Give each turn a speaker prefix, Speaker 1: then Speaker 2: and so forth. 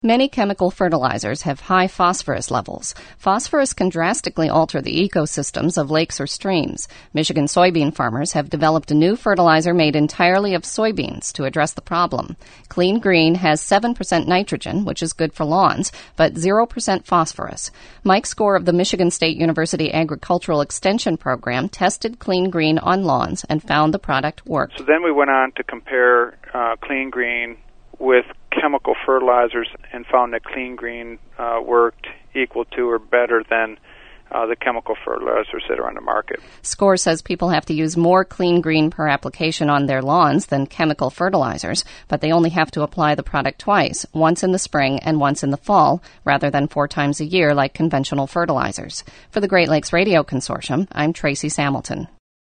Speaker 1: Many chemical fertilizers have high phosphorus levels. Phosphorus can drastically alter the ecosystems of lakes or streams. Michigan soybean farmers have developed a new fertilizer made entirely of soybeans to address the problem. Clean Green has 7% nitrogen, which is good for lawns, but 0% phosphorus. Mike Score of the Michigan State University Agricultural Extension Program tested Clean Green on lawns and found the product worked.
Speaker 2: So then we went on to compare Clean Green with chemical fertilizers and found that Clean Green worked equal to or better than the chemical fertilizers that are on the market.
Speaker 1: Score says people have to use more Clean Green per application on their lawns than chemical fertilizers, but they only have to apply the product twice, once in the spring and once in the fall, rather than 4 times a year like conventional fertilizers. For the Great Lakes Radio Consortium, I'm Tracy Samilton.